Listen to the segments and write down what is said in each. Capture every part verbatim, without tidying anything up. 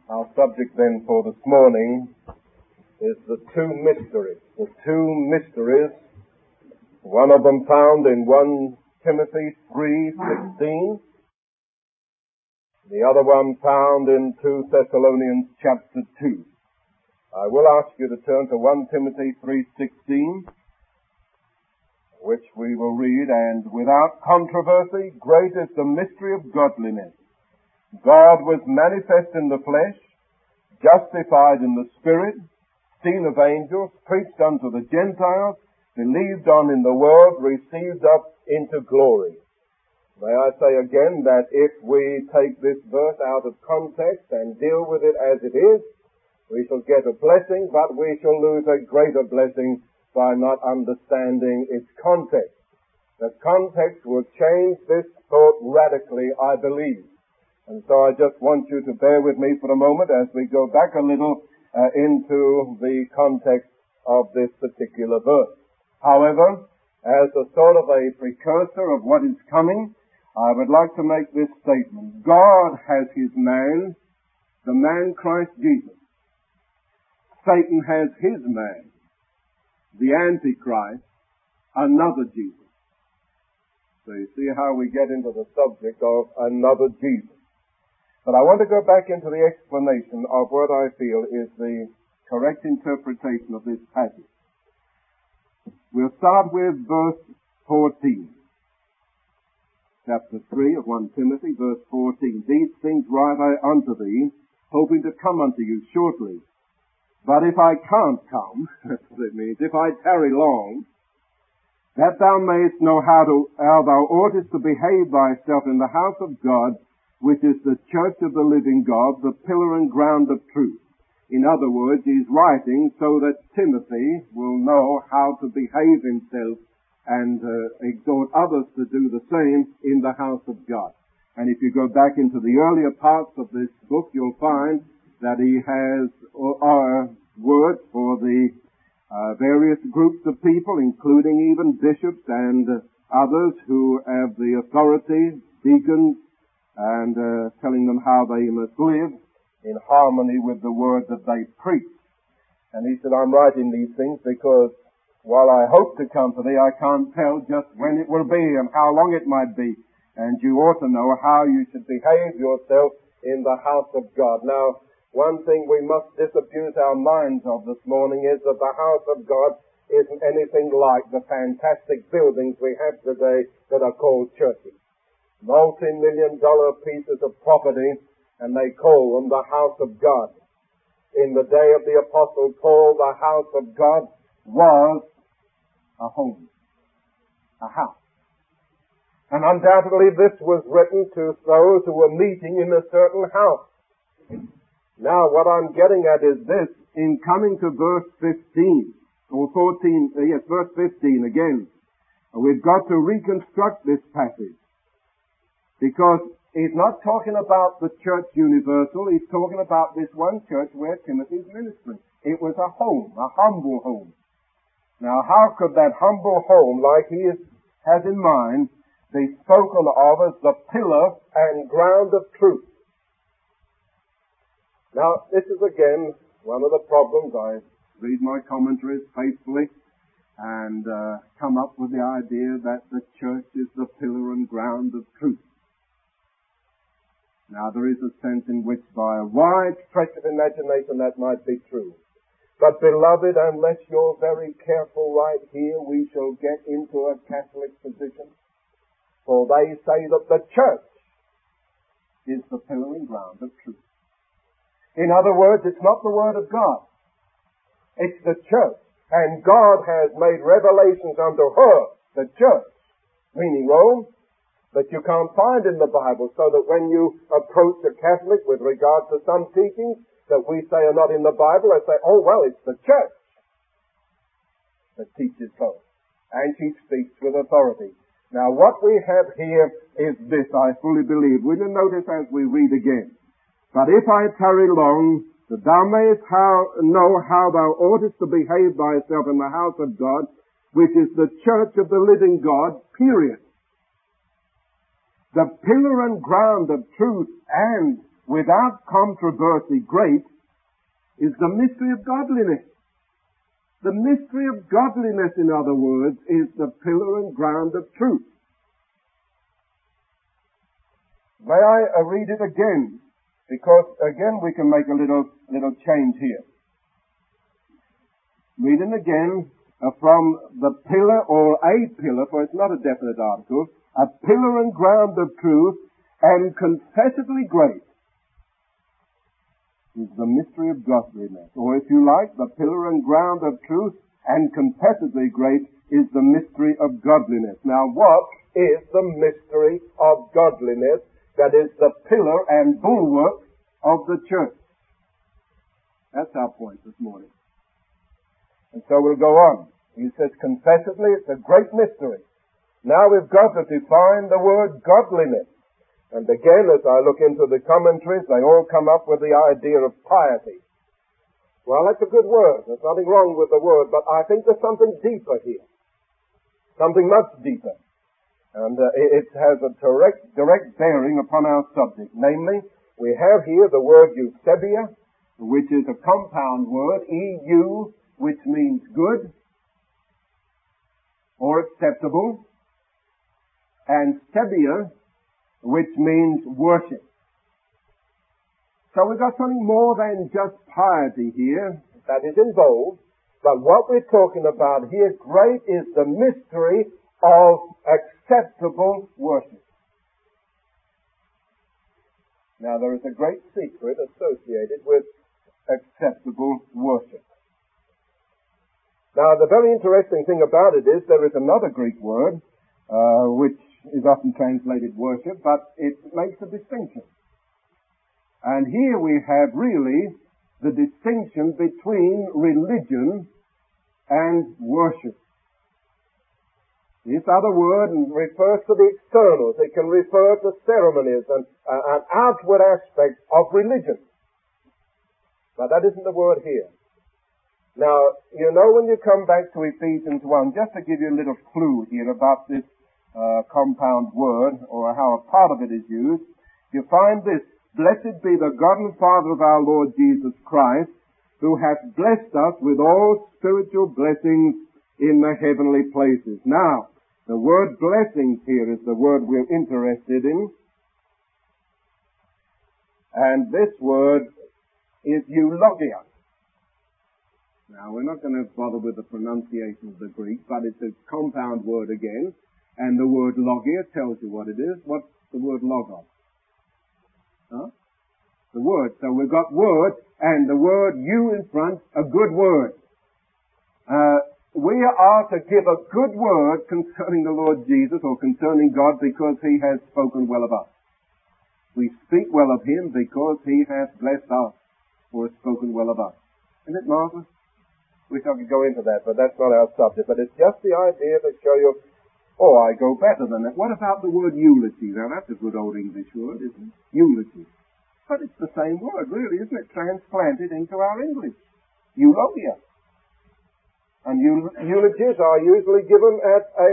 Our subject then for this morning is the two mysteries. The two mysteries, one of them found in First Timothy three sixteen, the other one found in Second Thessalonians chapter two. I will ask you to turn to First Timothy three sixteen, which we will read, and without controversy, great is the mystery of godliness. God was manifest in the flesh, justified in the spirit, seen of angels, preached unto the Gentiles, believed on in the world, received up into glory. May I say again that if we take this verse out of context and deal with it as it is, we shall get a blessing, but we shall lose a greater blessing by not understanding its context. The context will change this thought radically, I believe. And so I just want you to bear with me for a moment as we go back a little uh, into the context of this particular verse. However, as a sort of a precursor of what is coming, I would like to make this statement. God has his man, the man Christ Jesus. Satan has his man, the Antichrist, another Jesus. So you see how we get into the subject of another Jesus. But I want to go back into the explanation of what I feel is the correct interpretation of this passage. We'll start with verse fourteen. Chapter three of First Timothy, verse fourteen. These things write I unto thee, hoping to come unto you shortly. But if I can't come, that's what it means, if I tarry long, that thou mayest know how to how thou oughtest to behave thyself in the house of God, which is the church of the living God, the pillar and ground of truth. In other words, he's writing so that Timothy will know how to behave himself and uh, exhort others to do the same in the house of God. And if you go back into the earlier parts of this book, you'll find that he has uh, words for the uh, various groups of people, including even bishops and uh, others who have the authority, deacons, and uh, telling them how they must live in harmony with the word that they preach. And he said, I'm writing these things because while I hope to come to thee, I can't tell just when it will be and how long it might be. And you ought to know how you should behave yourself in the house of God. Now, one thing we must disabuse our minds of this morning is that the house of God isn't anything like the fantastic buildings we have today that are called churches. Multi-million dollar pieces of property, and they call them the house of God. In the day of the Apostle Paul, the house of God was a home, a house. And undoubtedly this was written to those who were meeting in a certain house. Now what I'm getting at is this, in coming to verse fifteen, or fourteen, uh, yes, verse fifteen again, we've got to reconstruct this passage. Because he's not talking about the church universal, he's talking about this one church where Timothy's ministering. It was a home, a humble home. Now how could that humble home, like he is, has in mind, be spoken of as the pillar and ground of truth? Now this is again one of the problems. I read my commentaries faithfully and uh, come up with the idea that the church is the pillar and ground of truth. Now, there is a sense in which by a wide stretch of imagination that might be true. But, beloved, unless you're very careful right here, we shall get into a Catholic position. For they say that the church is the pillar and ground of truth. In other words, it's not the Word of God. It's the church. And God has made revelations unto her, the church, meaning Rome, that you can't find in the Bible, so that when you approach a Catholic with regard to some teachings that we say are not in the Bible, they say, oh, well, it's the church that teaches so. And she speaks with authority. Now, what we have here is this, I fully believe. Will you notice as we read again? But if I tarry long, that thou mayest how, know how thou oughtest to behave thyself in the house of God, which is the church of the living God, period. The pillar and ground of truth and without controversy great, is the mystery of godliness. The mystery of godliness, in other words, is the pillar and ground of truth. May I uh, read it again? Because, again, we can make a little, little change here. Read it again uh, from the pillar, or a pillar, for it's not a definite article, a pillar and ground of truth, and confessedly great is the mystery of godliness. Or if you like, the pillar and ground of truth, and confessedly great is the mystery of godliness. Now, what is the mystery of godliness that is the pillar and bulwark of the church? That's our point this morning. And so we'll go on. He says, confessedly, it's a great mystery. Now we've got to define the word godliness. And again, as I look into the commentaries, they all come up with the idea of piety. Well, that's a good word. There's nothing wrong with the word, but I think there's something deeper here. Something much deeper. And uh, it has a direct, direct bearing upon our subject. Namely, we have here the word eusebia, which is a compound word, E U, which means good or acceptable, and sebia, which means worship. So we've got something more than just piety here that is involved, but what we're talking about here, great is the mystery of acceptable worship. Now there is a great secret associated with acceptable worship. Now the very interesting thing about it is there is another Greek word, uh, which is often translated worship, but it makes a distinction. And here we have really the distinction between religion and worship. This other word refers to the externals. It can refer to ceremonies and uh, an outward aspect of religion. But that isn't the word here. Now, you know when you come back to Ephesians one, just to give you a little clue here about this Uh, compound word, or how a part of it is used, you find this: blessed be the God and Father of our Lord Jesus Christ, who hath blessed us with all spiritual blessings in the heavenly places. Now, the word blessings here is the word we're interested in, and this word is eulogia. Now, we're not going to bother with the pronunciation of the Greek, but it's a compound word again. And the word logia tells you what it is. What's the word logos? Huh? The word. So we've got word, and the word you in front, a good word. Uh, we are to give a good word concerning the Lord Jesus, or concerning God, because He has spoken well of us. We speak well of Him because He has blessed us, or has spoken well of us. Isn't it marvelous? Wish I could go into that, but that's not our subject. But it's just the idea to show you. Oh, I go better than that. What about the word eulogy? Now, that's a good old English word, isn't it? Eulogy. But it's the same word, really, isn't it? Transplanted into our English. Eulogia. And eul- eulogies are usually given at a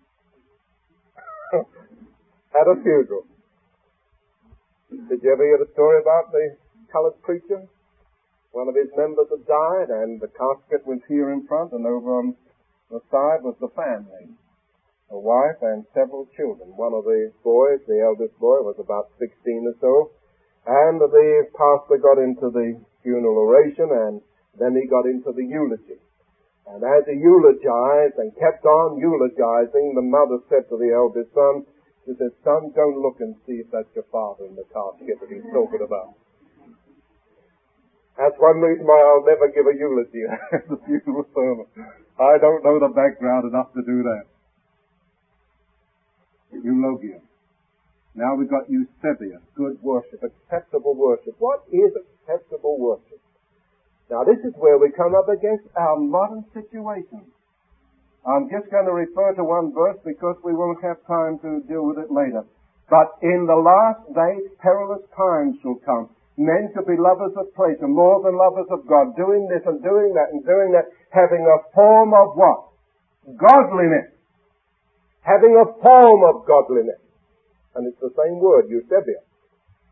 at a funeral. Did you ever hear the story about the colored preacher? One of his members had died, and the casket was here in front, and over on the side was the family. A wife and several children. One of the boys, the eldest boy, was about sixteen or so, and the pastor got into the funeral oration, and then he got into the eulogy. And as he eulogized and kept on eulogizing, the mother said to the eldest son, she said, "Son, don't look and see if that's your father in the casket that he's talking about." That's one reason why I'll never give a eulogy at the funeral sermon. I don't know the background enough to do that. Eulogia. Now we've got eusebia, good worship, acceptable worship. What is acceptable worship? Now this is where we come up against our modern situation. I'm just going to refer to one verse because we won't have time to deal with it later. But in the last days, perilous times shall come. Men shall be lovers of pleasure more than lovers of God, doing this and doing that and doing that, having a form of what? Godliness. Having a form of godliness. And it's the same word, eusebia.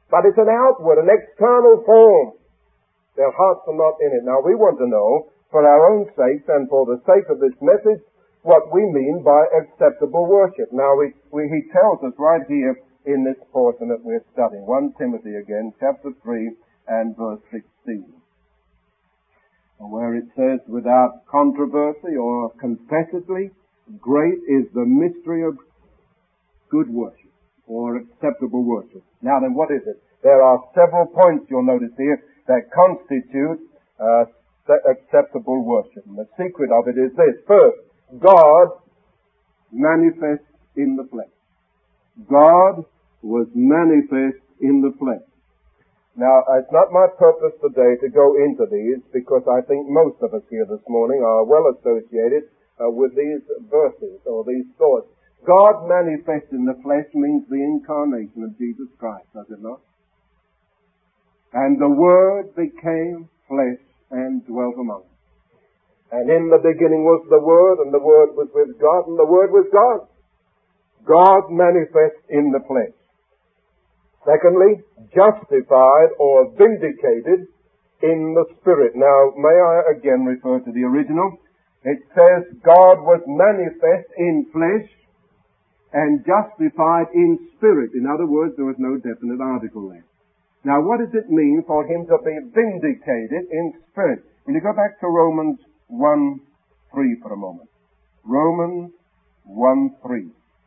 But it's an outward, an external form. Their hearts are not in it. Now we want to know, for our own sakes and for the sake of this message, what we mean by acceptable worship. Now we, we, he tells us right here in this portion that we're studying. First Timothy again, chapter three and verse sixteen. Where it says, without controversy or confessedly, great is the mystery of good worship or acceptable worship. Now then, what is it? There are several points you'll notice here that constitute uh, acceptable worship. And the secret of it is this. First, God manifest in the flesh. God was manifest in the flesh. Now, it's not my purpose today to go into these because I think most of us here this morning are well associated uh, with these verses or these thoughts. God manifest in the flesh means the incarnation of Jesus Christ, does it not? And the Word became flesh and dwelt among us. And in the beginning was the Word, and the Word was with God, and the Word was God. God manifest in the flesh. Secondly, justified or vindicated in the Spirit. Now, may I again refer to the original? It says God was manifest in flesh and justified in spirit. In other words, there was no definite article there. Now, what does it mean for him to be vindicated in spirit? Will you go back to Romans one three for a moment? Romans one three.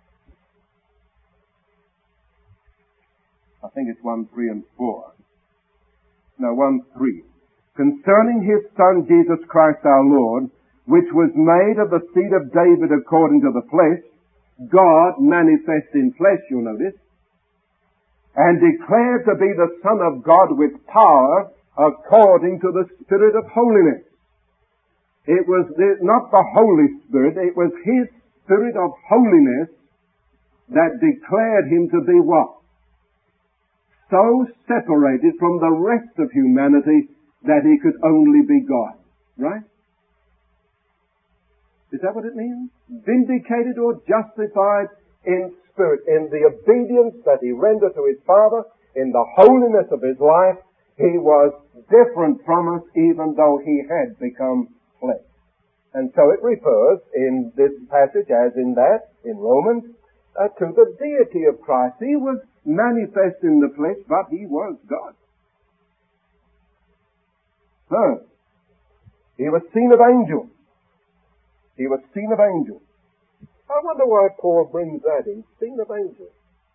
I think it's one three and four. No, one three. Concerning his Son, Jesus Christ our Lord, which was made of the seed of David according to the flesh, God manifest in flesh, you'll notice, and declared to be the Son of God with power according to the Spirit of holiness. It was the, not the Holy Spirit, it was his Spirit of holiness that declared him to be what? So separated from the rest of humanity that he could only be God. Right? Is that what it means? Vindicated or justified in spirit, in the obedience that he rendered to his Father, in the holiness of his life, he was different from us even though he had become flesh. And so it refers in this passage, as in that, in Romans, uh, to the deity of Christ. He was manifest in the flesh, but he was God. Third, he was seen of angels. He was seen of angels. I wonder why Paul brings that in, seen of angels.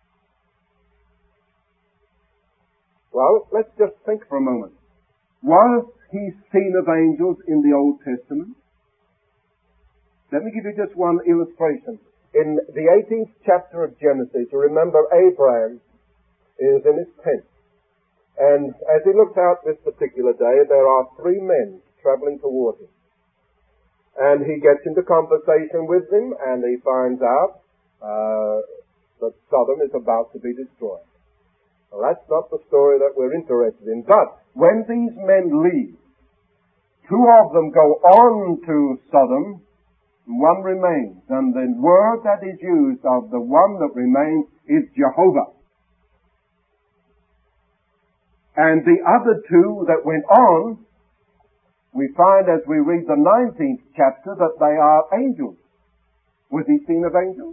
Well, let's just think for a moment. Was he seen of angels in the Old Testament? Let me give you just one illustration. In the eighteenth chapter of Genesis, you remember Abraham is in his tent. And as he looks out this particular day, there are three men traveling toward him. And he gets into conversation with them, and he finds out uh, that Sodom is about to be destroyed. Well, that's not the story that we're interested in. But when these men leave, two of them go on to Sodom, one remains. And the word that is used of the one that remains is Jehovah. And the other two that went on, we find as we read the nineteenth chapter that they are angels. Was he seen of angels?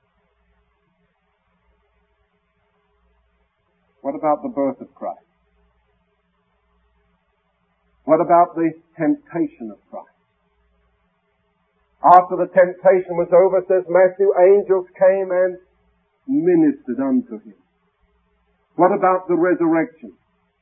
What about the birth of Christ? What about the temptation of Christ? After the temptation was over, says Matthew, angels came and ministered unto him. What about the resurrection?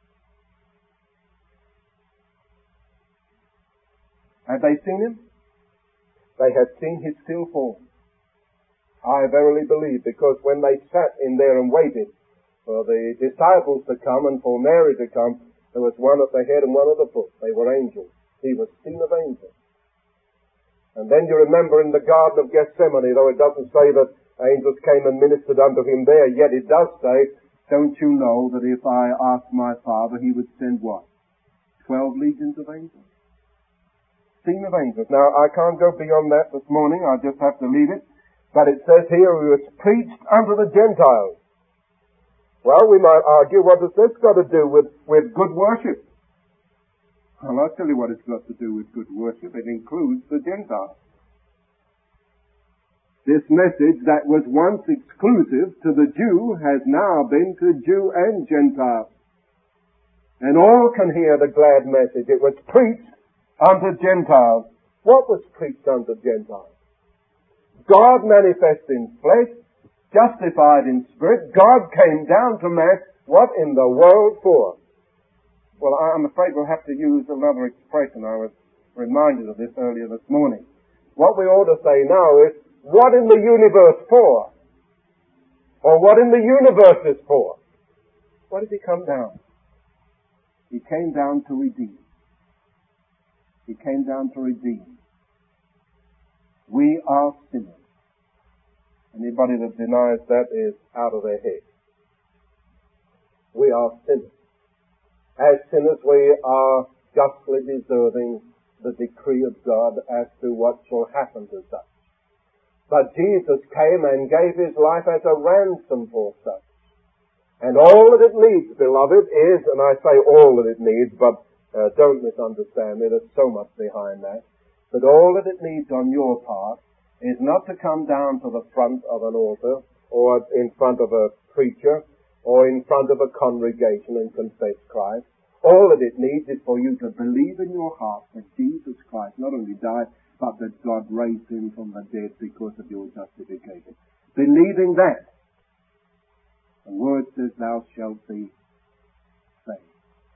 Had they seen him? They had seen his still form. I verily believe, because when they sat in there and waited for the disciples to come and for Mary to come, there was one at the head and one at the foot. They were angels. He was seen of angels. And then you remember in the Garden of Gethsemane, though it doesn't say that angels came and ministered unto him there, yet it does say, don't you know that if I asked my Father, he would send what? Twelve legions of angels? Seen of angels. Now, I can't go beyond that this morning. I just have to leave it. But it says here, he was preached unto the Gentiles. Well, we might argue, what has this got to do with, with good worship? Well, I'll tell you what it's got to do with good worship. It includes the Gentiles. This message that was once exclusive to the Jew has now been to Jew and Gentile. And all can hear the glad message. It was preached unto Gentiles. What was preached unto Gentiles? God manifest in flesh, justified in spirit. God came down to man. What in the world for? Well, I'm afraid we'll have to use another expression. I was reminded of this earlier this morning. What we ought to say now is, what in the universe for? Or what in the universe is for? What did he come down? He came down to redeem. He came down to redeem. We are sinners. Anybody that denies that is out of their head. We are sinners. As sinners we are justly deserving the decree of God as to what shall happen to such. But Jesus came and gave his life as a ransom for such. And all that it needs, beloved, is, and I say all that it needs, but uh, don't misunderstand me, there's so much behind that. But all that it needs on your part is not to come down to the front of an altar, or in front of a preacher, or in front of a congregation and confess Christ. All that it needs is for you to believe in your heart that Jesus Christ not only died, but that God raised him from the dead because of your justification. Believing that, the word says, thou shalt be saved.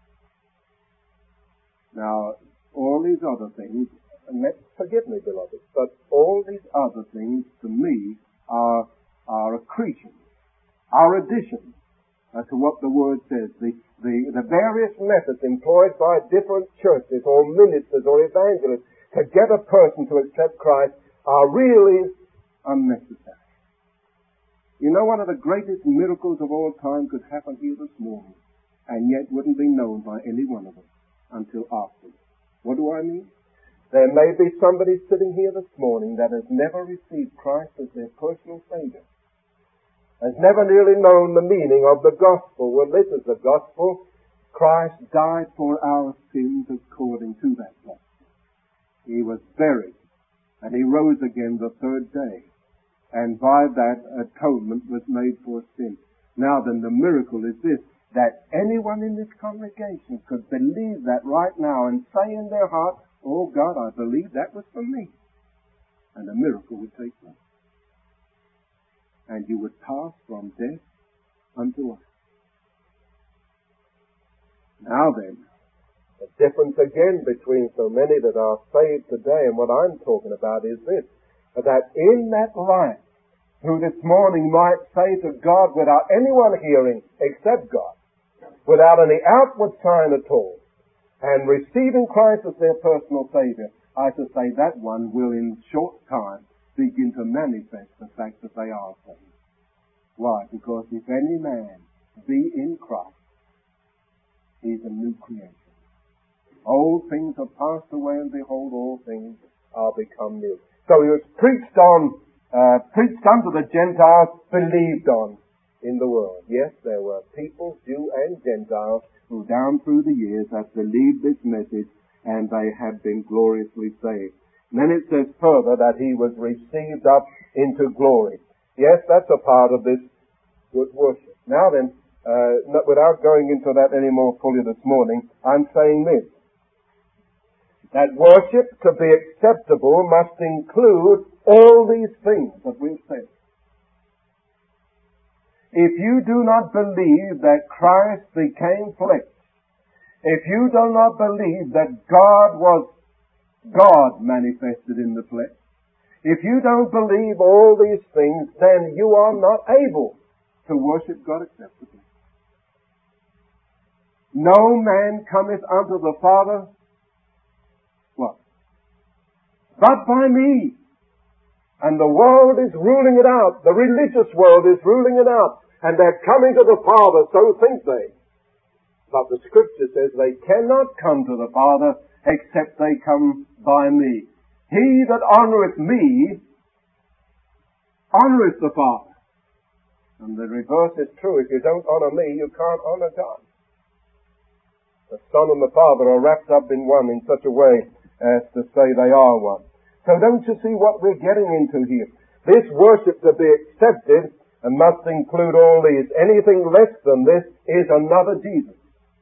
Now, all these other things, and let, forgive me, beloved, but all these other things to me are, are accretions, are additions uh, to what the word says. The, the, the various methods employed by different churches or ministers or evangelists to get a person to accept Christ are really unnecessary. You know, one of the greatest miracles of all time could happen here this morning, and yet wouldn't be known by any one of us until afterwards. What do I mean? There may be somebody sitting here this morning that has never received Christ as their personal Savior, has never really known the meaning of the gospel. Well, this is the gospel. Christ died for our sins according to that gospel. He was buried, and he rose again the third day. And by that, atonement was made for sin. Now then, the miracle is this, that anyone in this congregation could believe that right now and say in their heart, oh God, I believe that was for me. And a miracle would take place. And you would pass from death unto life. Now then, the difference again between so many that are saved today and what I'm talking about is this, that in that life, who this morning might say to God without anyone hearing except God, without any outward sign at all, and receiving Christ as their personal Savior, I should say that one will in short time begin to manifest the fact that they are saved. Why? Because if any man be in Christ, he's a new creation. Old things have passed away, and behold, all things are become new. So he was preached on, uh, preached unto the Gentiles, believed on in the world. Yes, there were people, Jew and Gentile, who down through the years have believed this message, and they have been gloriously saved. And then it says further that he was received up into glory. Yes, that's a part of this good worship. Now then, uh, without going into that any more fully this morning, I'm saying this, that worship to be acceptable must include all these things that we've said. If you do not believe that Christ became flesh, if you do not believe that God was God manifested in the flesh, if you don't believe all these things, then you are not able to worship God acceptably. No man cometh unto the Father, what? But by me. And the world is ruling it out. The religious world is ruling it out. And they're coming to the Father, so think they. But the Scripture says they cannot come to the Father except they come by me. He that honoureth me, honoureth the Father. And the reverse is true. If you don't honor me, you can't honor God. The Son and the Father are wrapped up in one in such a way as to say they are one. So don't you see what we're getting into here? This worship to be accepted and must include all these. Anything less than this is another Jesus.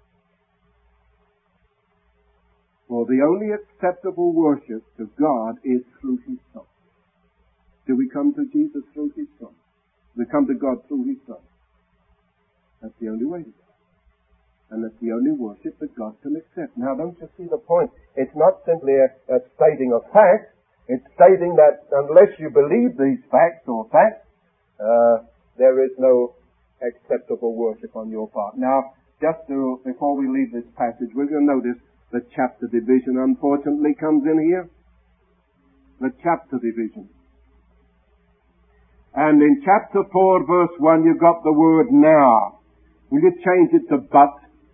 For the only acceptable worship to God is through His Son. Do we come to Jesus through His Son? We come to God through His Son. That's the only way to go. And that's the only worship that God can accept. Now, don't you see the point? It's not simply a, a stating of facts. It's stating that unless you believe these facts or facts, uh, there is no acceptable worship on your part. Now, just to, before we leave this passage, will you notice the chapter division unfortunately comes in here? The chapter division. And in chapter four, verse one, you've got the word now. Will you change it to but?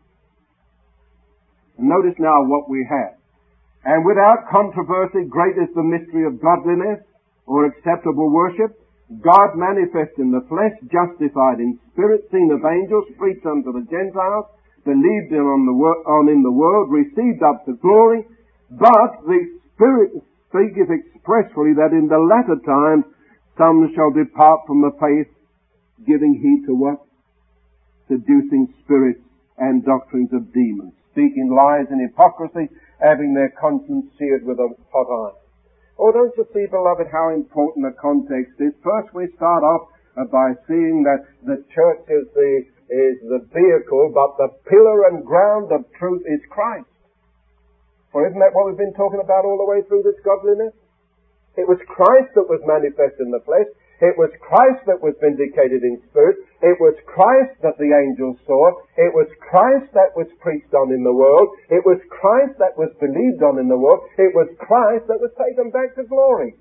And notice now what we have. And without controversy, great is the mystery of godliness, or acceptable worship. God manifest in the flesh, justified in spirit, seen of angels, preached unto the Gentiles, believed in on, the wor- on in the world, received up to glory. But the Spirit speaketh expressly that in the latter times some shall depart from the faith, giving heed to what? Seducing spirits and doctrines of demons, speaking lies and hypocrisy, having their conscience seared with a hot iron. Oh, don't you see, beloved, how important the context is? First we start off uh, by seeing that the church is the, is the vehicle, but the pillar and ground of truth is Christ. For isn't that what we've been talking about all the way through this godliness? It was Christ that was manifest in the flesh. It was Christ that was vindicated in spirit. It was Christ that the angels saw. It was Christ that was preached on in the world. It was Christ that was believed on in the world. It was Christ that was taken back to glory.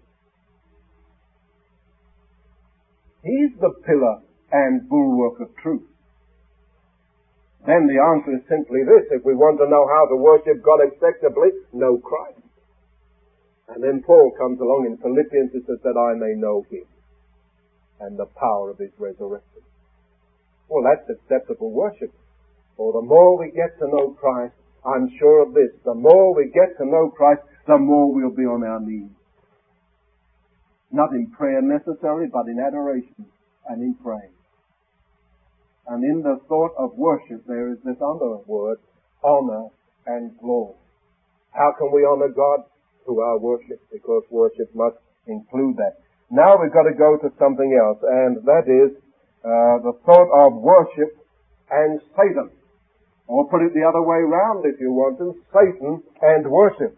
He's the pillar and bulwark of truth. Then the answer is simply this. If we want to know how to worship God acceptably, know Christ. And then Paul comes along in Philippians and says that I may know Him and the power of His resurrection. Well, that's acceptable worship. For the more we get to know Christ, I'm sure of this, the more we get to know Christ, the more we'll be on our knees. Not in prayer necessarily, but in adoration and in praise. And in the thought of worship, there is this other word, honor and glory. How can we honor God? Through our worship, because worship must include that. Now we've got to go to something else, and that is uh, the thought of worship and Satan. Or put it the other way round if you want to, Satan and worship.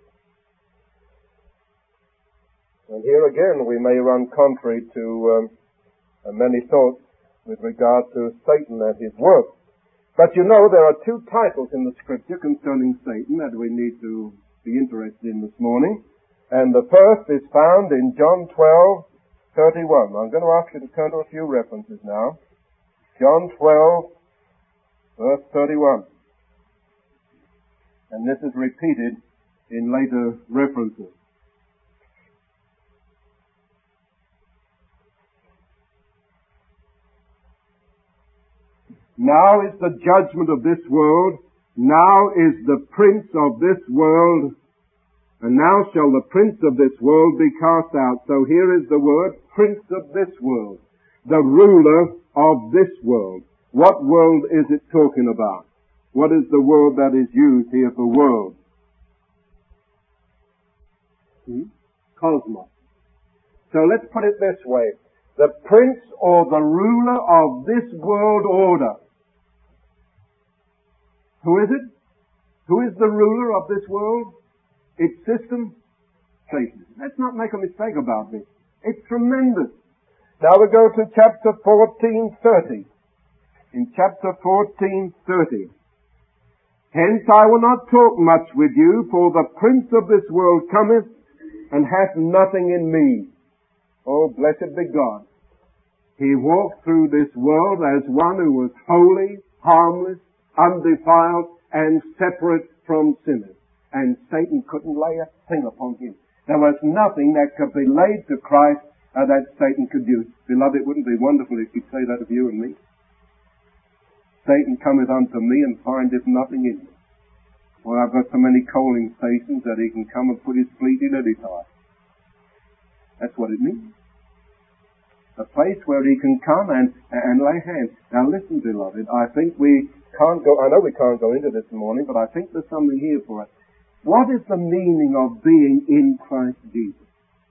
And here again we may run contrary to um, many thoughts with regard to Satan and his work. But you know there are two titles in the Scripture concerning Satan that we need to be interested in this morning. And the first is found in John twelve thirty-one. I'm going to ask you to turn to a few references now. John twelve, verse thirty-one. And this is repeated in later references. Now is the judgment of this world. Now is the prince of this world. And now shall the prince of this world be cast out. So here is the word, prince of this world. The ruler of this world. What world is it talking about? What is the word that is used here for world? Hmm? Cosmos. So let's put it this way. The prince or the ruler of this world order. Who is it? Who is the ruler of this world? Its system? Satan. Let's not make a mistake about this. It's tremendous. Now we go to chapter fourteen thirty. In chapter fourteen thirty. Hence I will not talk much with you, for the prince of this world cometh, and hath nothing in me. Oh, blessed be God. He walked through this world as one who was holy, harmless, undefiled, and separate from sinners. And Satan couldn't lay a thing upon him. There was nothing that could be laid to Christ uh, that Satan could use. Beloved, it wouldn't be wonderful if he'd say that of you and me. Satan cometh unto me and findeth nothing in me. Well, I've got so many coaling stations that he can come and put his fleet in any time. That's what it means. A place where he can come and, and lay hands. Now listen, beloved, I think we can't go, I know we can't go into this morning, but I think there's something here for us. What is the meaning of being in Christ Jesus?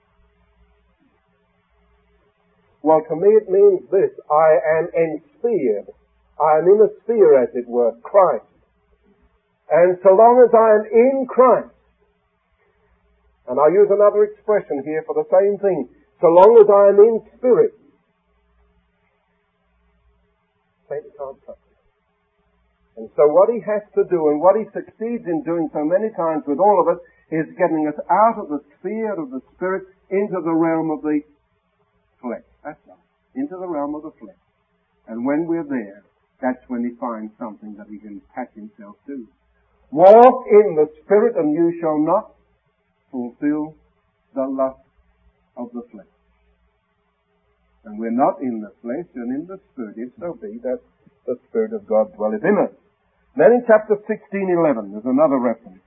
Well, to me it means this. I am ensphered. I am in a sphere, as it were, Christ. And so long as I am in Christ, and I'll use another expression here for the same thing, so long as I am in spirit, Satan can't touch me. And so what he has to do, and what he succeeds in doing so many times with all of us, is getting us out of the sphere of the spirit into the realm of the flesh. That's right. Into the realm of the flesh. And when we're there, that's when he finds something that he can attach himself to. Walk in the Spirit and you shall not fulfill the lust of the flesh. And we're not in the flesh and in the Spirit, if so be that the Spirit of God dwelleth in us. Then in chapter sixteen eleven, there's another reference.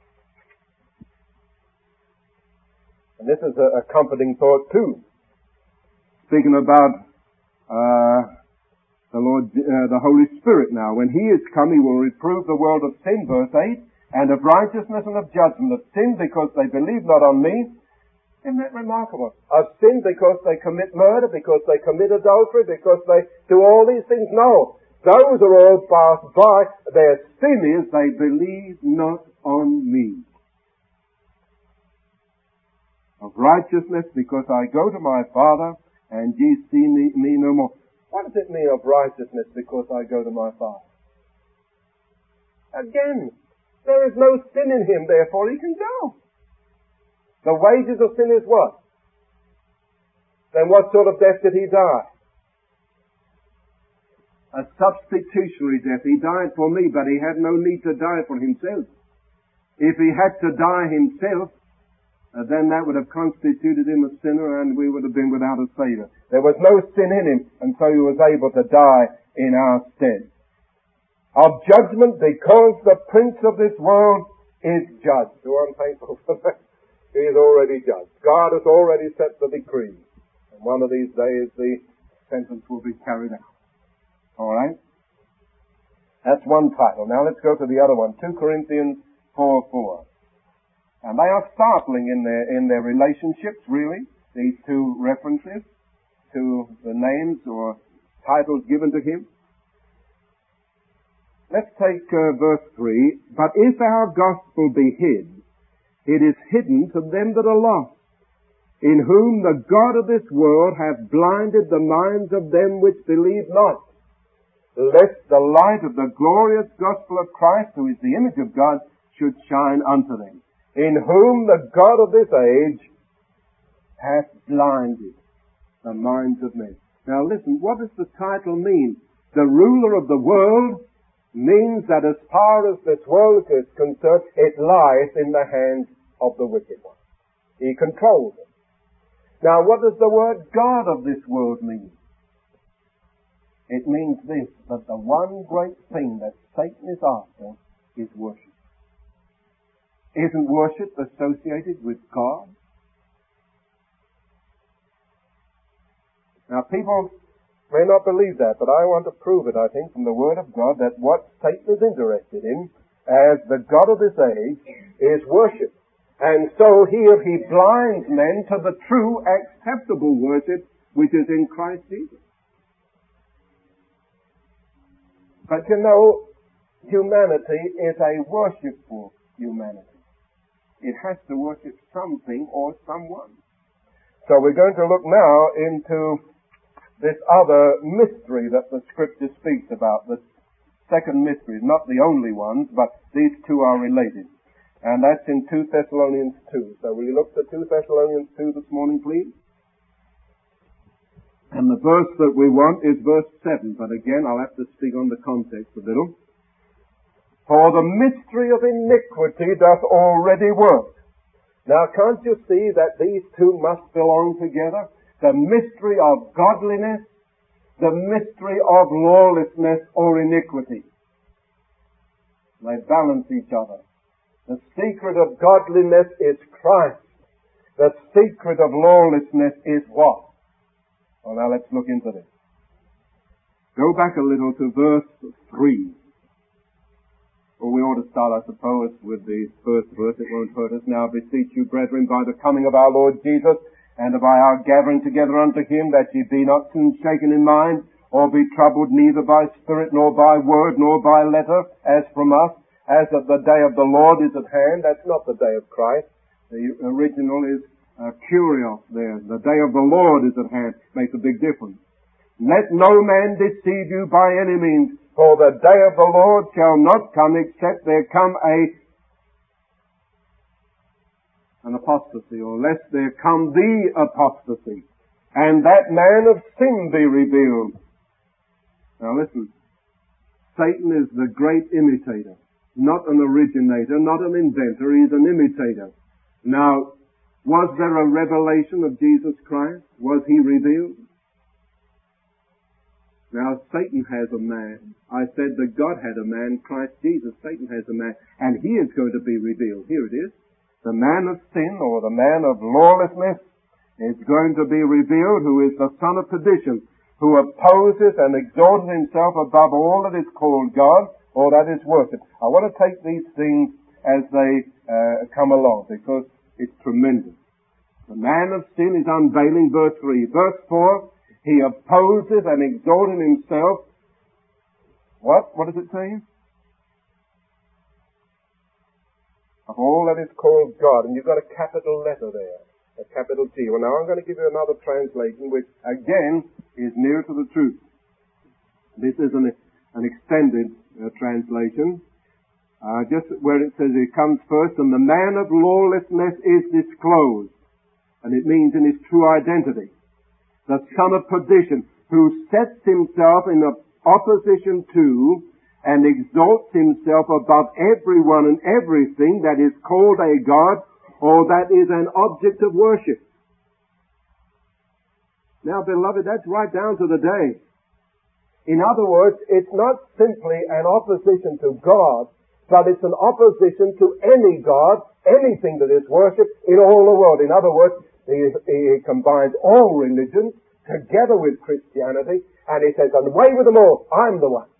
And this is a, a comforting thought too. Speaking about uh, the Lord, uh, the Holy Spirit now. When He is come, He will reprove the world of sin, verse eight, and of righteousness and of judgment. Of sin because they believe not on me. Isn't that remarkable? Of sin because they commit murder, because they commit adultery, because they do all these things. No. Those are all passed by. Their sin is they believe not on me. Of righteousness because I go to my Father and ye see me, me no more. What does it mean of righteousness because I go to my Father? Again, there is no sin in him, therefore he can go. The wages of sin is what? Then what sort of death did he die? A substitutionary death. He died for me, but he had no need to die for himself. If he had to die himself, Uh, then that would have constituted him a sinner and we would have been without a Savior. There was no sin in him, and so he was able to die in our stead. Of judgment, because the prince of this world is judged. Who I'm thankful for that. He is already judged. God has already set the decree. And one of these days the sentence will be carried out. Alright? That's one title. Now let's go to the other one. Two Corinthians four four. And they are startling in their in their relationships, really, these two references to the names or titles given to him. Let's take uh, verse three. But if our gospel be hid, it is hidden to them that are lost, in whom the God of this world hath blinded the minds of them which believe not, lest the light of the glorious gospel of Christ, who is the image of God, should shine unto them. In whom the God of this age hath blinded the minds of men. Now listen, what does the title mean? The ruler of the world means that as far as this world is concerned, it lies in the hands of the wicked one. He controls it. Now what does the word God of this world mean? It means this, that the one great thing that Satan is after is worship. Isn't worship associated with God? Now people may not believe that, but I want to prove it, I think, from the Word of God, that what Satan is interested in as the God of this age is worship. And so here he blinds men to the true, acceptable worship which is in Christ Jesus. But you know, humanity is a worshipful humanity. It has to worship something or someone. So we're going to look now into this other mystery that the Scripture speaks about. The second mystery, not the only ones, but these two are related. And that's in two Thessalonians two. So will you look to two Thessalonians two this morning, please? And the verse that we want is verse seven. But again, I'll have to speak on the context a little. For the mystery of iniquity doth already work. Now, can't you see that these two must belong together? the mystery of godliness, the mystery of lawlessness or iniquity. They balance each other. The secret of godliness is Christ. The secret of lawlessness is what? Well, now let's look into this. Go back a little to verse three. Well, we ought to start, I suppose, with the first verse. It won't hurt us. Now, beseech you, brethren, by the coming of our Lord Jesus, and by our gathering together unto him, that ye be not soon shaken in mind, or be troubled neither by spirit, nor by word, nor by letter, as from us, as that the day of the Lord is at hand. That's not the day of Christ. The original is uh, kurios there. The day of the Lord is at hand. Makes a big difference. Let no man deceive you by any means, for the day of the Lord shall not come except there come a an apostasy, or lest there come the apostasy, and that man of sin be revealed. Now listen, Satan is the great imitator, not an originator, not an inventor, he's an imitator. Now, was there a revelation of Jesus Christ? Was he revealed? Now, Satan has a man. I said that God had a man, Christ Jesus. Satan has a man, and he is going to be revealed. Here it is. The man of sin, or the man of lawlessness, is going to be revealed, who is the son of perdition, who opposes and exalts himself above all that is called God, or that is worshipped. I want to take these things as they uh, come along, because it's tremendous. The man of sin is unveiling, verse three. Verse four, he opposes and exalted himself. What? What does it say? Of all that is called God. And you've got a capital letter there. A capital T. Well, now I'm going to give you another translation which, again, is near to the truth. This is an, an extended uh, translation. Uh, just where it says it comes first, and the man of lawlessness is disclosed. And it means in his true identity. The son of perdition, who sets himself in opposition to and exalts himself above everyone and everything that is called a God or that is an object of worship. Now, beloved, that's right down to the day. In other words, it's not simply an opposition to God, but it's an opposition to any God, anything that is worshipped in all the world. In other words, He, he combines all religions together with Christianity, and he says, and away with them all, I'm the one.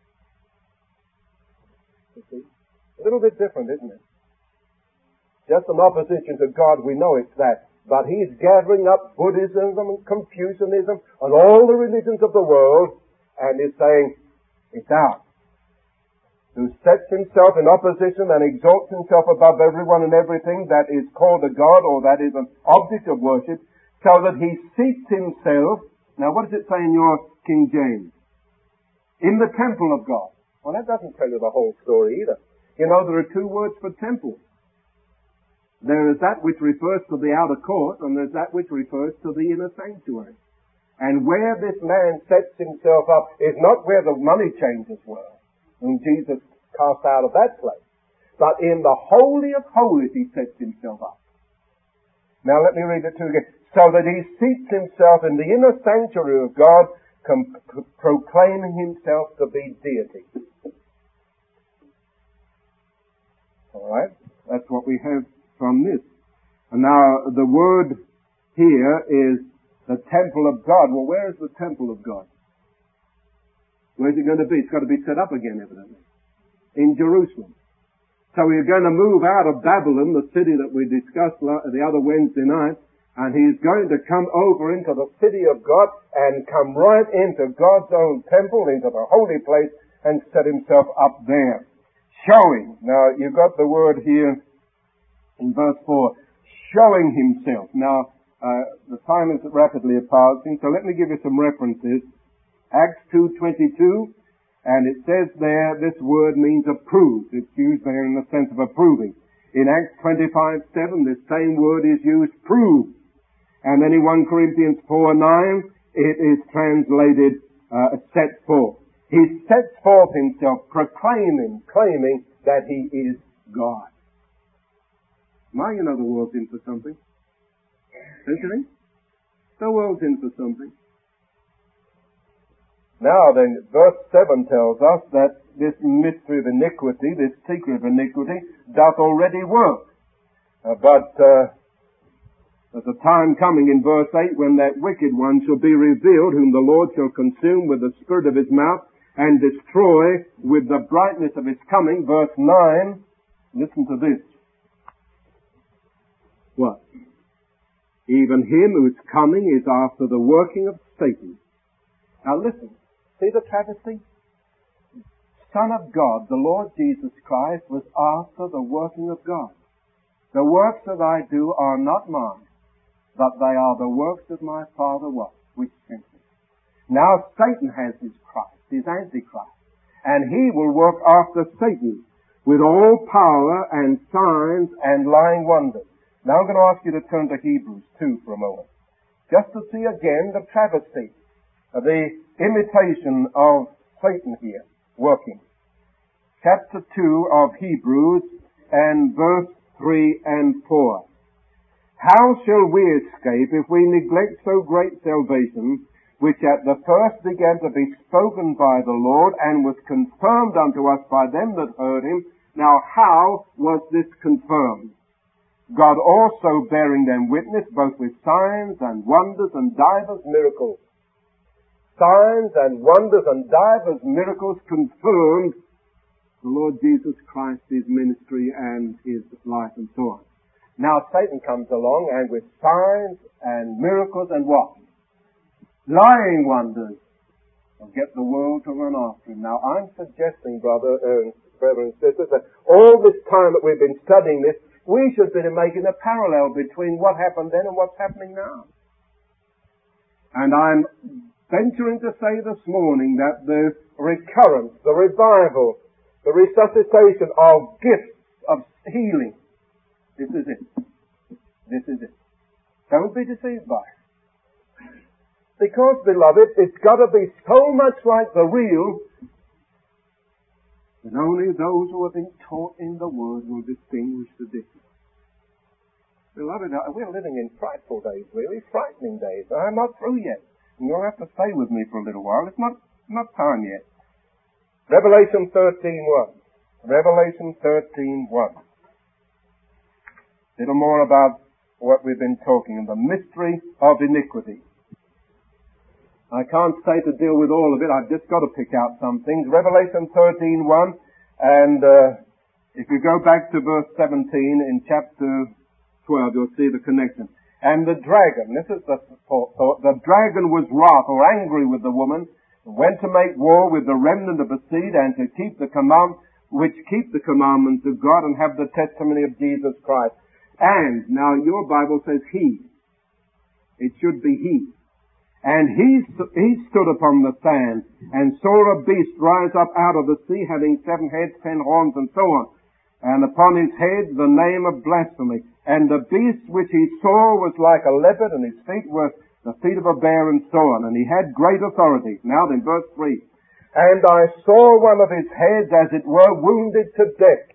You see? A little bit different, isn't it? Just an opposition to God, we know it's that. But he's gathering up Buddhism and Confucianism and all the religions of the world, and is saying, it's out. Who sets himself in opposition and exalts himself above everyone and everything that is called a God or that is an object of worship, so that he seats himself. Now, what does it say in your King James? In the temple of God. Well, that doesn't tell you the whole story either. You know, there are two words for temple. There is that which refers to the outer court, and there's that which refers to the inner sanctuary. And where this man sets himself up is not where the money changers were, whom Jesus cast out of that place. But in the Holy of Holies he sets himself up. Now let me read it to you again. So that he seats himself in the inner sanctuary of God, com- proclaiming himself to be deity. Alright? That's what we have from this. And now the word here is the temple of God. Well, where is the temple of God? Where's it going to be? It's got to be set up again, evidently. In Jerusalem. So we're going to move out of Babylon, the city that we discussed the other Wednesday night, and he's going to come over into the city of God and come right into God's own temple, into the holy place, and set himself up there. Showing. Now, you've got the word here in verse four. Showing himself. Now, uh, the time is rapidly passing, so let me give you some references. Acts two twenty-two, and it says there, this word means approved. It's used there in the sense of approving. In Acts twenty-five seven, this same word is used, proved. And then in First Corinthians four nine, it is translated, uh, set forth. He sets forth himself, proclaiming, claiming that he is God. Now you know the world's in for something. Don't you think? The world's in for something. Now then, verse seven tells us that this mystery of iniquity, this secret of iniquity, doth already work. Uh, but uh, there's a time coming in verse eight when that wicked one shall be revealed, whom the Lord shall consume with the spirit of his mouth and destroy with the brightness of his coming. Verse nine, listen to this. What? Even him whose coming is after the working of Satan. Now listen, see the travesty? Son of God, the Lord Jesus Christ, was after the working of God. The works that I do are not mine, but they are the works of my Father what? Which sent me. Now Satan has his Christ, his Antichrist, and he will work after Satan with all power and signs and lying wonders. Now I'm going to ask you to turn to Hebrews two for a moment, just to see again the travesty, the imitation of Satan here working. Chapter two of Hebrews and verse three and four. How shall we escape if we neglect so great salvation, which at the first began to be spoken by the Lord, and was confirmed unto us by them that heard him? Now how was this confirmed? God also bearing them witness, both with signs and wonders and divers miracles. Signs and wonders and divers miracles confirmed the Lord Jesus Christ, his ministry and his life and so on. Now Satan comes along and with signs and miracles and what? Lying wonders will get the world to run after him. Now I'm suggesting, brother, uh, brothers and sisters, that all this time that we've been studying this, we should be making a parallel between what happened then and what's happening now. And I'm venturing to say this morning that the recurrence, the revival, the resuscitation of gifts of healing, this is it. This is it. Don't be deceived by it. Because, beloved, it's got to be so much like the real that only those who have been taught in the Word will distinguish the difference. Beloved, we're living in frightful days, really, frightening days. I'm not through yet. And you'll have to stay with me for a little while. It's not, not time yet. Revelation thirteen one. Revelation thirteen one. A little more about what we've been talking, and the mystery of iniquity. I can't say to deal with all of it. I've just got to pick out some things. Revelation thirteen one, and uh, if you go back to verse seventeen in chapter twelve, you'll see the connection. And the dragon, this is the thought, the dragon was wroth or angry with the woman, and went to make war with the remnant of the seed, and to keep the command, which keep the commandments of God, and have the testimony of Jesus Christ. And, now your Bible says he. It should be he. And he, he stood upon the sand, and saw a beast rise up out of the sea, having seven heads, ten horns, and so on. And upon his head the name of blasphemy. And the beast which he saw was like a leopard, and his feet were the feet of a bear, and so on. And he had great authority. Now then, verse three. And I saw one of his heads, as it were, wounded to death.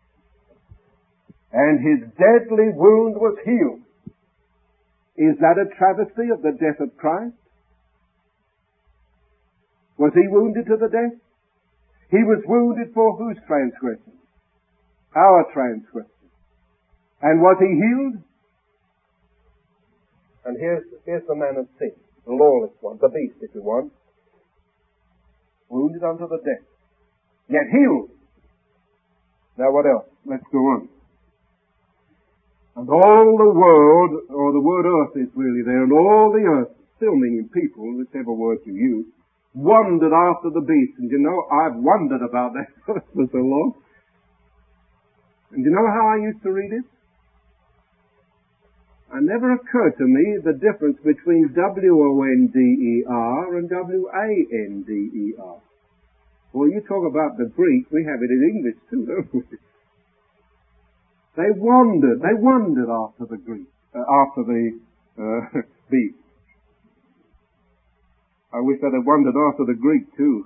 And his deadly wound was healed. Is that a travesty of the death of Christ? Was he wounded to the death? He was wounded for whose transgression? Our transgression. And was he healed? And here's, here's the man of sin, the lawless one, the beast, if you want. Wounded unto the death. Yet healed. Now what else? Let's go on. And all the world, or the word earth is really there, and all the earth, still meaning people, whichever word you use, wondered after the beast. And you know, I've wondered about that for so long. And you know how I used to read it? It never occurred to me the difference between W O N D E R and W A N D E R. Well, you talk about the Greek, we have it in English too, don't we? They wandered, they wandered after the Greek, uh, after the uh, beast. I wish they'd have wandered after the Greek too.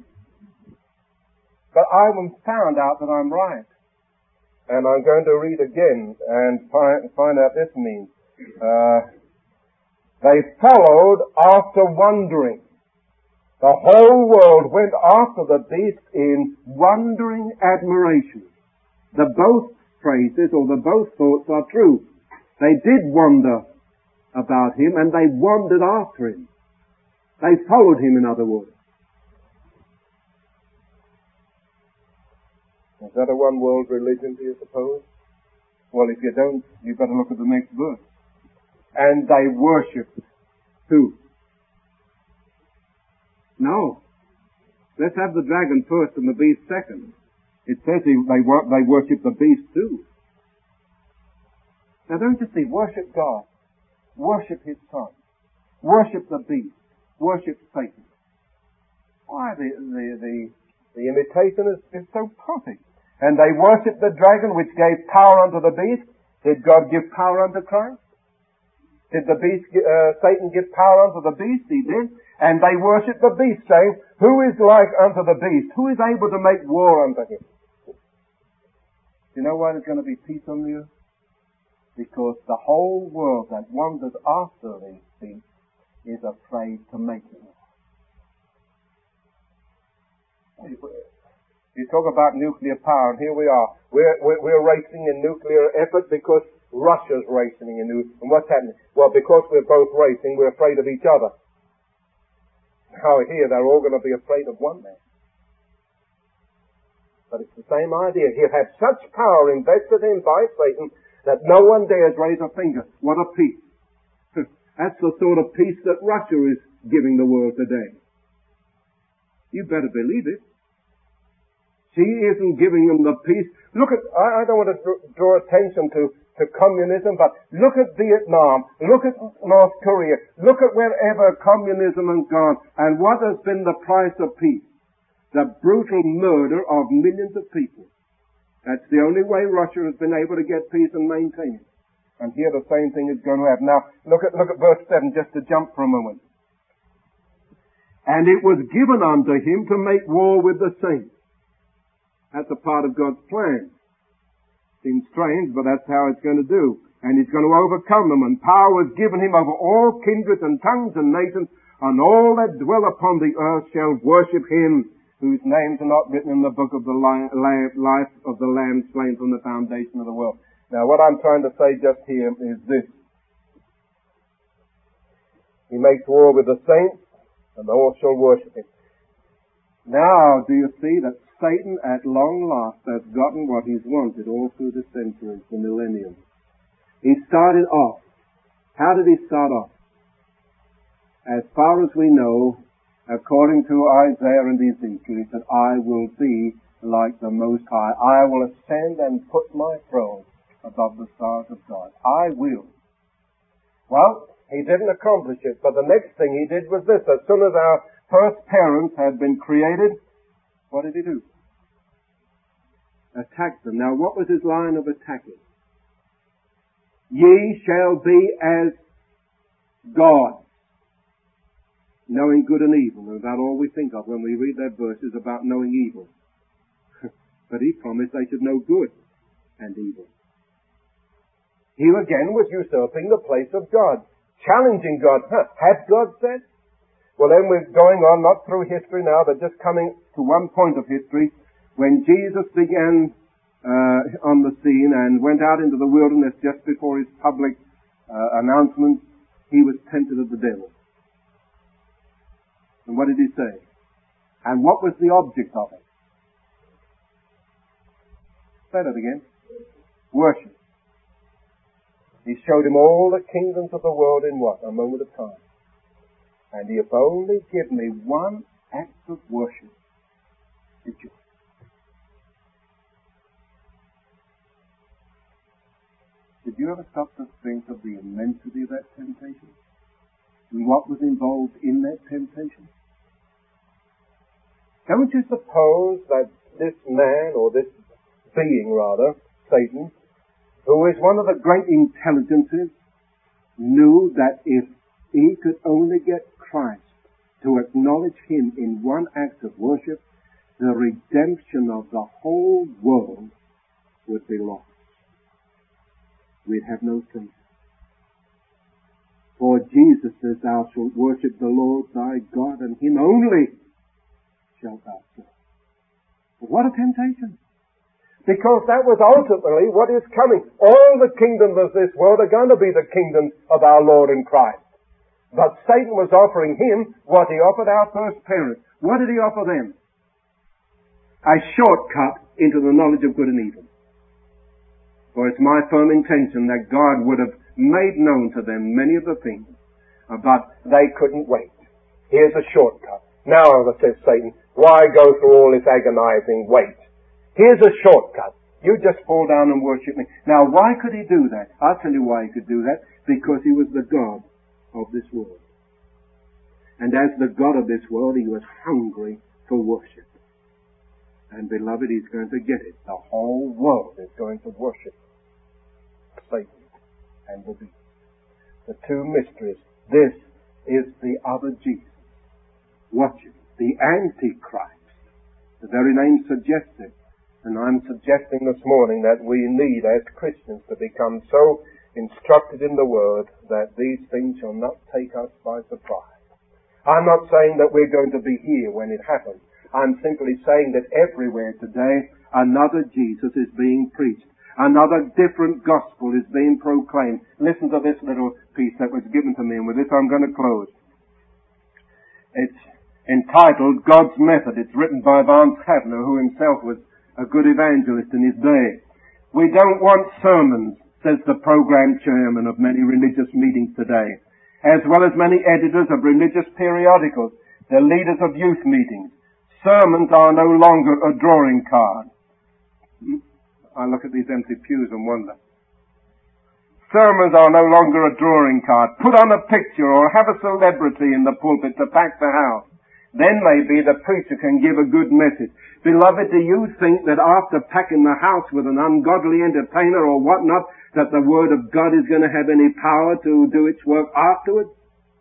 But I found out that I'm right. And I'm going to read again and find, find out this means. Uh, They followed after wondering. The whole world went after the beast in wondering admiration. The both phrases or the both thoughts are true. They did wonder about him and they wandered after him. They followed him, in other words. Is that a one-world religion, do you suppose? Well, if you don't, you better look at the next verse. And they worshipped who? No. Let's have the dragon first and the beast second. It says they, they worship the beast too. Now don't you see, worship God. Worship his son. Worship the beast. Worship Satan. Why, the, the, the, the imitation is, is so perfect. And they worshipped the dragon which gave power unto the beast. Did God give power unto Christ? Did the beast, uh, Satan give power unto the beast? He did. And they worshipped the beast, saying, who is like unto the beast? Who is able to make war unto him? You know why there's going to be peace on the earth? Because the whole world that wanders after the beast is afraid to make it. You talk about nuclear power, and here we are. We're, we're, we're racing in nuclear effort because Russia's racing in nuclear. And what's happening? Well, because we're both racing, we're afraid of each other. Now here, they're all going to be afraid of one man. But it's the same idea. He'll have such power invested in by Satan that no one dares raise a finger. What a peace. That's the sort of peace that Russia is giving the world today. You better believe it. She isn't giving them the peace. Look at, I, I don't want to draw attention to, to communism, but look at Vietnam, look at North Korea, look at wherever communism has gone, and what has been the price of peace? The brutal murder of millions of people. That's the only way Russia has been able to get peace and maintain it. And here the same thing is going to happen. Now, look at, look at verse seven, just to jump for a moment. And it was given unto him to make war with the saints. That's a part of God's plan. Seems strange, but that's how it's going to do. And he's going to overcome them. And power was given him over all kindreds and tongues and nations, and all that dwell upon the earth shall worship him, whose names are not written in the book of the life of the Lamb slain from the foundation of the world. Now, what I'm trying to say just here is this. He makes war with the saints, and all shall worship him. Now, do you see that Satan at long last has gotten what he's wanted all through the centuries, the millennium? He started off. How did he start off? As far as we know, according to Isaiah and Ezekiel, he said, I will be like the Most High. I will ascend and put my throne above the stars of God. I will. Well, he didn't accomplish it, but the next thing he did was this. As soon as our first parents had been created, what did he do? Attack them. Now, what was his line of attacking? Ye shall be as gods, knowing good and evil. And about all we think of when we read that verse is about knowing evil. But he promised they should know good and evil. He again was usurping the place of God, challenging God. Huh, had God said? Well, then we're going on, not through history now, but just coming to one point of history. When Jesus began uh, on the scene and went out into the wilderness just before his public uh, announcement, he was tempted of the devil. And what did he say? And what was the object of it? Say that again. Worship. He showed him all the kingdoms of the world in what? A moment of time. And he have only given me one act of worship. Did you? Did you ever stop to think of the immensity of that temptation? And what was involved in that temptation? Don't you suppose that this man, or this being rather, Satan, who is one of the great intelligences, knew that if he could only get Christ to acknowledge him in one act of worship, the redemption of the whole world would be lost. We'd have no faith. For Jesus says, thou shalt worship the Lord thy God, and him only shalt thou serve. What a temptation. Because that was ultimately what is coming. All the kingdoms of this world are going to be the kingdom of our Lord and Christ. But Satan was offering him what he offered our first parents. What did he offer them? A shortcut into the knowledge of good and evil. For it's my firm intention that God would have made known to them many of the things, but they couldn't wait. Here's a shortcut. Now, says Satan, why go through all this agonizing wait? Here's a shortcut. You just fall down and worship me. Now, why could he do that? I'll tell you why he could do that. Because he was the God of this world. And as the God of this world, he was hungry for worship. And beloved, he's going to get it. The whole world is going to worship Satan and the beast. The two mysteries. This is the other Jesus. Watch it. The Antichrist. The very name suggests it. And I'm suggesting this morning that we need, as Christians, to become so instructed in the Word that these things shall not take us by surprise. I'm not saying that we're going to be here when it happens. I'm simply saying that everywhere today, another Jesus is being preached. Another different gospel is being proclaimed. Listen to this little piece that was given to me, and with this I'm going to close. It's entitled God's Method. It's written by Vance Havner, who himself was a good evangelist in his day. We don't want sermons, says the program chairman of many religious meetings today, as well as many editors of religious periodicals, the leaders of youth meetings. Sermons are no longer a drawing card. I look at these empty pews and wonder. Sermons are no longer a drawing card. Put on a picture or have a celebrity in the pulpit to pack the house. Then maybe the preacher can give a good message. Beloved, do you think that after packing the house with an ungodly entertainer or whatnot, that the Word of God is going to have any power to do its work afterwards?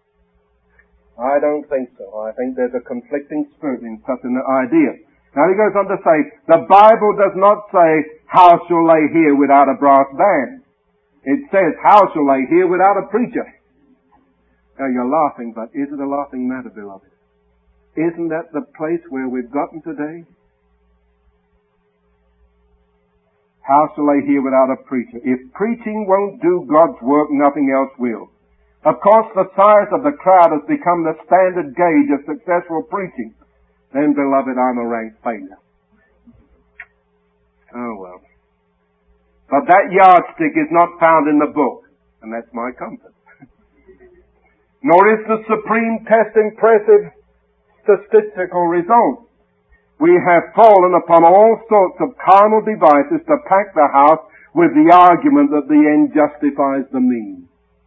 I don't think so. I think there's a conflicting spirit in such an idea. Now he goes on to say, the Bible does not say, how shall they hear without a brass band? It says, how shall they hear without a preacher? Now you're laughing, but is it a laughing matter, beloved? Isn't that the place where we've gotten today? How shall they hear without a preacher? If preaching won't do God's work, nothing else will. Of course, the size of the crowd has become the standard gauge of successful preaching. Then, beloved, I'm a rank failure. Oh, well. But that yardstick is not found in the book, and that's my comfort. Nor is the supreme test impressive statistical results. We have fallen upon all sorts of carnal devices to pack the house with the argument that the end justifies the means.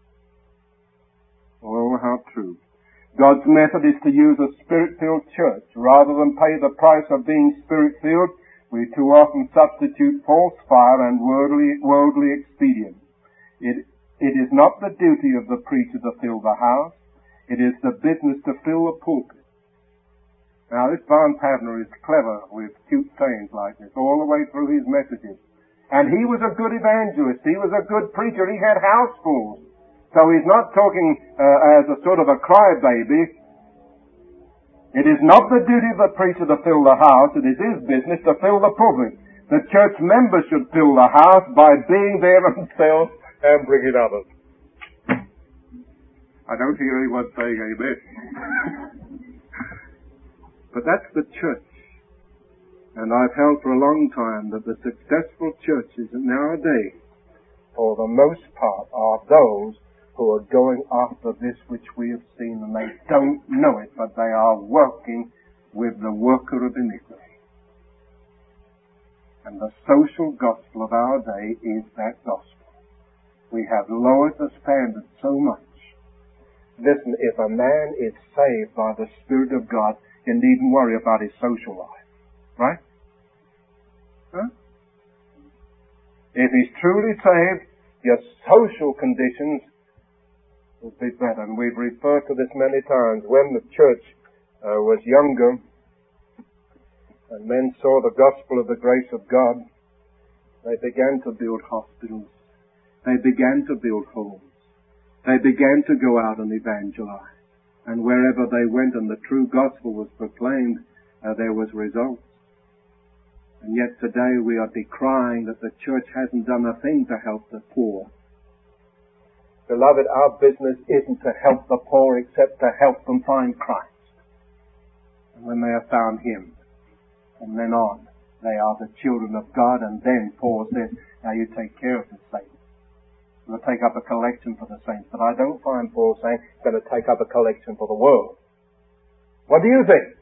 Oh, how true. God's method is to use a spirit-filled church. Rather than pay the price of being spirit-filled, we too often substitute false fire and worldly, worldly expedience. It, it is not the duty of the preacher to fill the house. It is the business to fill the pulpit. Now, this Vance Havner is clever with cute sayings like this all the way through his messages. And he was a good evangelist. He was a good preacher. He had housefuls. So he's not talking uh, as a sort of a crybaby. It is not the duty of the preacher to fill the house. It is his business to fill the pulpit. The church members should fill the house by being there themselves and bringing others. I don't hear anyone saying amen. But that's the church. And I've held for a long time that the successful churches nowadays, for the most part, are those who are going after this which we have seen, and they don't know it, but they are working with the worker of iniquity. And the social gospel of our day is that gospel. We have lowered the standard so much. Listen, if a man is saved by the Spirit of God, he needn't worry about his social life. Right? Huh? If he's truly saved, your social conditions will be better. And we've referred to this many times. When the church uh, was younger, and men saw the gospel of the grace of God, they began to build hospitals. They began to build homes. they began to go out and evangelize. And wherever they went and the true gospel was proclaimed, uh, there was results. And yet today we are decrying that the church hasn't done a thing to help the poor. Beloved, our business isn't to help the poor except to help them find Christ. And when they have found Him, from then on, they are the children of God. And then Paul says, now you take care of the saints. We'll take up a collection for the saints. But I don't find Paul saying, going to take up a collection for the world. What do you think?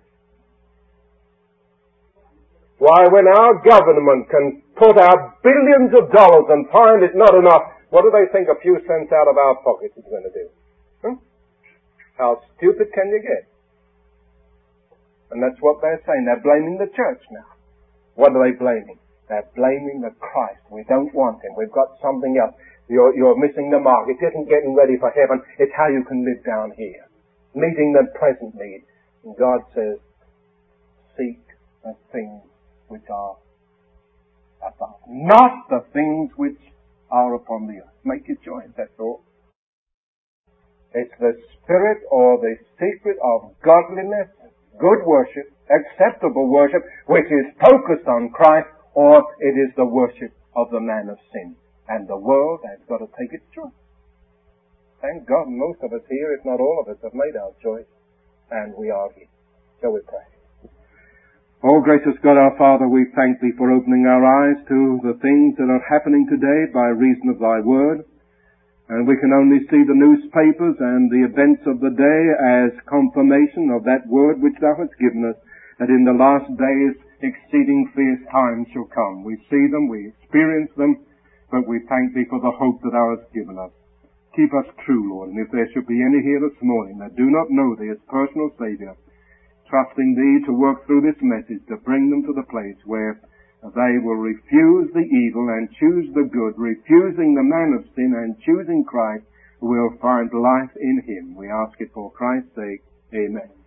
Why, when our government can put out billions of dollars and find it not enough, what do they think a few cents out of our pockets is going to do? Hmm? How stupid can you get? And that's what they're saying. They're blaming the church now. What are they blaming? They're blaming the Christ. We don't want Him. We've got something else. You're, you're missing the mark. It isn't getting ready for heaven. It's how you can live down here. Meeting the present need. And God says, seek the things which are above. Not the things which are upon the earth. Make your choice, that's all. It's the spirit or the secret of godliness, good worship, acceptable worship, which is focused on Christ, or it is the worship of the man of sin. And the world has got to take its choice. Thank God most of us here, if not all of us, have made our choice, and we are here. Shall we pray? Oh, gracious God our Father, we thank Thee for opening our eyes to the things that are happening today by reason of Thy Word. And we can only see the newspapers and the events of the day as confirmation of that Word which Thou hast given us, that in the last days exceeding fierce times shall come. We see them, we experience them, but we thank Thee for the hope that Thou hast given us. Keep us true, Lord, and if there should be any here this morning that do not know Thee as personal Saviour, trusting Thee to work through this message to bring them to the place where they will refuse the evil and choose the good, refusing the man of sin and choosing Christ, will find life in Him. We ask it for Christ's sake. Amen.